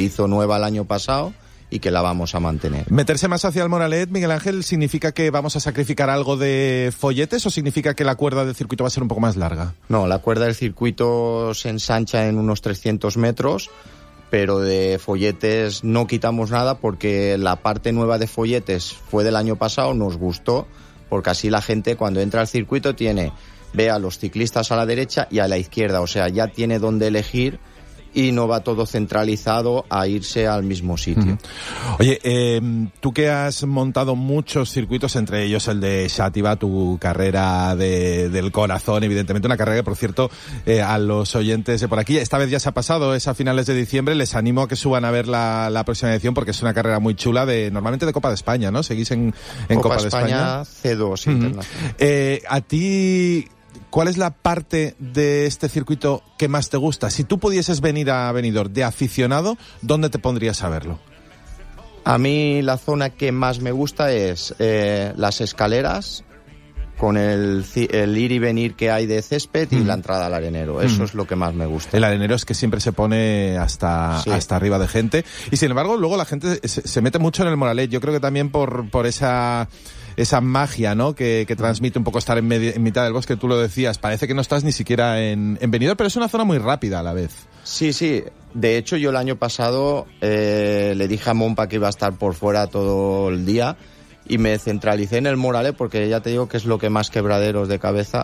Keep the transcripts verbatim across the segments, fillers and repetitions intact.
hizo nueva el año pasado y que la vamos a mantener. ¿Meterse más hacia el Moralet, Miguel Ángel, significa que vamos a sacrificar algo de folletes o significa que la cuerda del circuito va a ser un poco más larga? No, la cuerda del circuito se ensancha en unos trescientos metros, pero de folletes no quitamos nada porque la parte nueva de folletes fue del año pasado, nos gustó, porque así la gente cuando entra al circuito tiene, ve a los ciclistas a la derecha y a la izquierda, o sea, ya tiene donde elegir y no va todo centralizado a irse al mismo sitio. Uh-huh. Oye, eh, tú que has montado muchos circuitos, entre ellos el de Xàtiva, tu carrera de, del corazón, evidentemente una carrera que, por cierto, eh, a los oyentes de por aquí, esta vez ya se ha pasado, es a finales de diciembre, les animo a que suban a ver la, la próxima edición porque es una carrera muy chula, de normalmente de Copa de España, ¿no? ¿Seguís en, en Copa, Copa de España? España C dos uh-huh. Internacional. Eh, a ti... ¿Cuál es la parte de este circuito que más te gusta? Si tú pudieses venir a Benidorm de aficionado, ¿dónde te pondrías a verlo? A mí la zona que más me gusta es eh, las escaleras, con el, el ir y venir que hay de césped y mm. la entrada al arenero. Eso mm. es lo que más me gusta. El arenero es que siempre se pone hasta, sí. hasta arriba de gente. Y sin embargo, luego la gente se, se mete mucho en el Moralet. Yo creo que también por, por esa... esa magia, ¿no?, que, que transmite un poco estar en, medio, en mitad del bosque, tú lo decías, parece que no estás ni siquiera en, en Benidorm, pero es una zona muy rápida a la vez. Sí, sí, de hecho yo el año pasado eh, le dije a Monpa que iba a estar por fuera todo el día y me centralicé en el Moralet porque ya te digo que es lo que más quebraderos de cabeza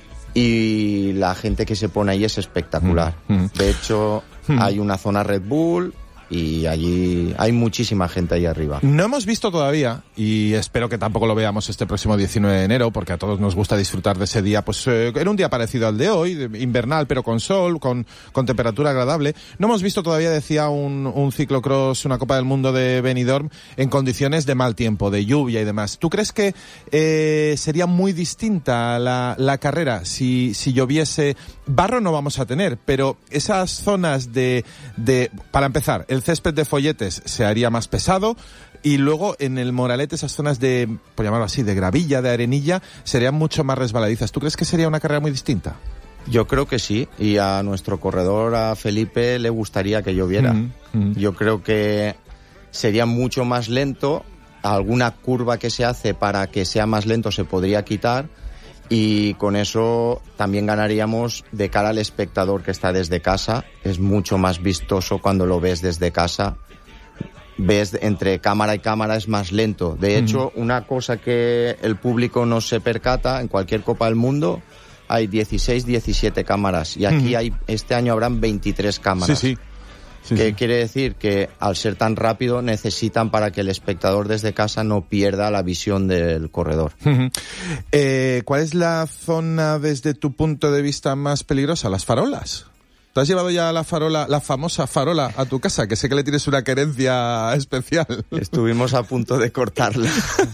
y la gente que se pone ahí es espectacular. Mm, mm. De hecho mm. hay una zona Red Bull y allí hay muchísima gente ahí arriba. No hemos visto todavía, y espero que tampoco lo veamos este próximo diecinueve de enero, porque a todos nos gusta disfrutar de ese día, pues eh, era un día parecido al de hoy, de, invernal, pero con sol, con, con temperatura agradable. No hemos visto todavía, decía, un, un ciclocross, una Copa del Mundo de Benidorm, en condiciones de mal tiempo, de lluvia y demás. ¿Tú crees que eh, sería muy distinta la, la carrera si, si lloviese? Barro no vamos a tener, pero esas zonas de, de para empezar, el césped de folletes se haría más pesado y luego en el Moralet esas zonas de, por llamarlo así, de gravilla, de arenilla, serían mucho más resbaladizas. ¿Tú crees que sería una carrera muy distinta? Yo creo que sí, y a nuestro corredor, a Felipe, le gustaría que lloviera. Mm, mm. Yo creo que sería mucho más lento, alguna curva que se hace para que sea más lento se podría quitar, y con eso también ganaríamos de cara al espectador que está desde casa. Es mucho más vistoso cuando lo ves desde casa. Ves entre cámara y cámara es más lento. De hecho, mm. una cosa que el público no se percata, en cualquier Copa del Mundo hay dieciséis, diecisiete cámaras y aquí mm. hay este año habrán veintitrés cámaras. Sí, sí. Sí, que sí. quiere decir que al ser tan rápido necesitan para que el espectador desde casa no pierda la visión del corredor. Uh-huh. Eh, ¿Cuál es la zona desde tu punto de vista más peligrosa? ¿Las farolas? ¿Te has llevado ya la farola, la famosa farola, a tu casa? Que sé que le tienes una querencia especial. Estuvimos a punto de cortarla.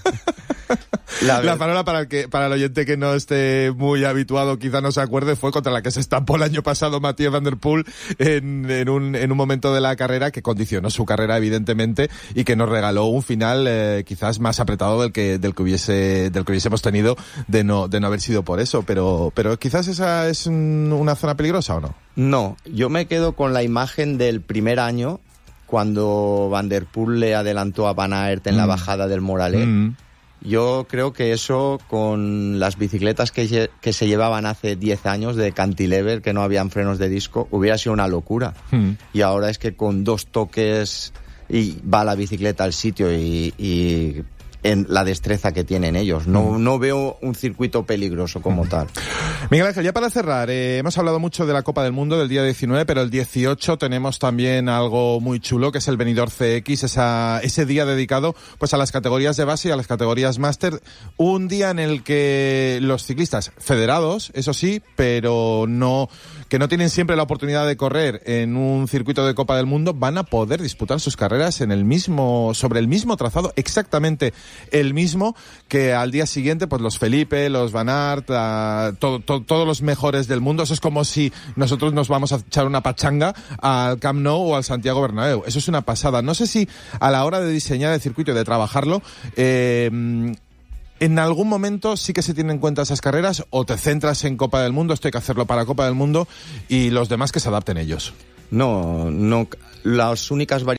La, la farola, para el que para el oyente que no esté muy habituado, quizá no se acuerde, fue contra la que se estampó el año pasado Mathieu van der Poel en, en, un, en un momento de la carrera que condicionó su carrera, evidentemente, y que nos regaló un final eh, quizás más apretado del que del que hubiese del que hubiésemos tenido de no de no haber sido por eso. Pero pero quizás esa es un, una zona peligrosa, ¿o no? No, yo me quedo con la imagen del primer año cuando Van der Poel le adelantó a Van Aert en mm. la bajada del Moralet. Mm. Yo creo que eso, con las bicicletas que, que se llevaban hace diez años de cantilever, que no habían frenos de disco, hubiera sido una locura. Mm. Y ahora es que con dos toques y va la bicicleta al sitio y, y en la destreza que tienen ellos. No, mm. no veo un circuito peligroso como mm. tal. Miguel Ángel, ya para cerrar, eh, hemos hablado mucho de la Copa del Mundo del día diecinueve, pero el dieciocho tenemos también algo muy chulo, que es el Benidorm C X, esa, ese día dedicado pues a las categorías de base y a las categorías máster. Un día en el que los ciclistas federados, eso sí, pero no que no tienen siempre la oportunidad de correr en un circuito de Copa del Mundo, van a poder disputar sus carreras en el mismo, sobre el mismo trazado, exactamente el mismo, que al día siguiente pues los Felipe, los Van Aert, uh, todo, todo, todos los mejores del mundo. Eso es como si nosotros nos vamos a echar una pachanga al Camp Nou o al Santiago Bernabéu. Eso es una pasada. No sé si a la hora de diseñar el circuito y de trabajarlo, eh, en algún momento sí que se tienen en cuenta esas carreras, o te centras en Copa del Mundo, esto hay que hacerlo para Copa del Mundo, y los demás que se adapten ellos. No, no, las únicas variaciones